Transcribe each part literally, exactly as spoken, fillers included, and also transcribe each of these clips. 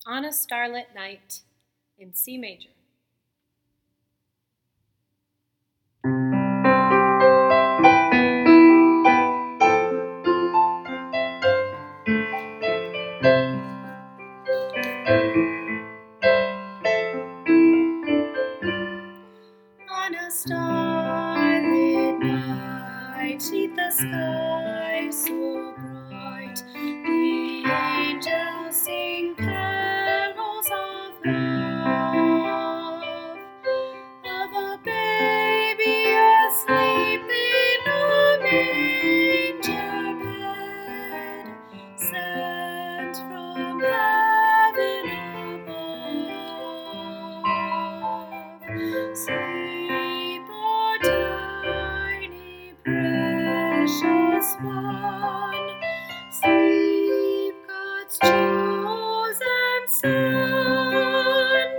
On a Starlit Night in C major. On a starlit night, neath the sky so bright, the angels sing carols of love, of a baby asleep in a manger bed, sent from heaven above. Sleep, O tiny precious one, sleep, God's chosen son.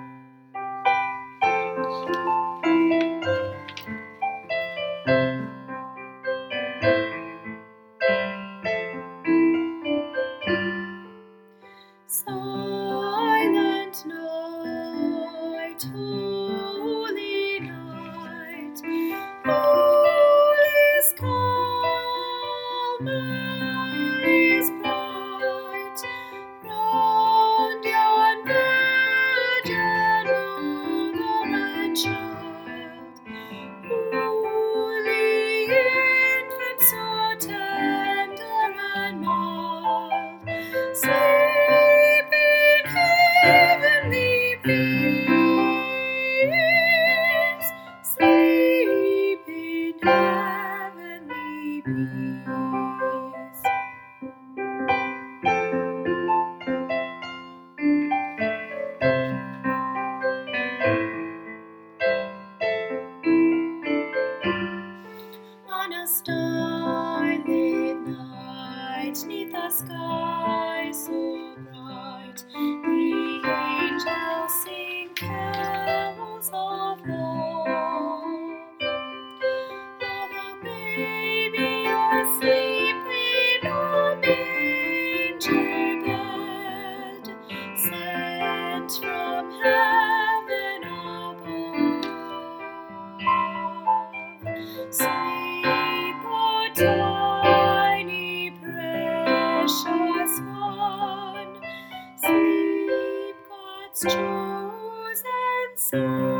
Silent night, holy night, all is calm, all is bright, round yon virgin mother and child, holy infant so tender and mild, sleep in heavenly peace, sleep in heavenly peace. On a starlit night, neath the sky so bright, the angels sing carols of love, of a baby asleep in a manger bed, sent from heaven above. Sleep, O tiny precious one, sleep, God's chosen son.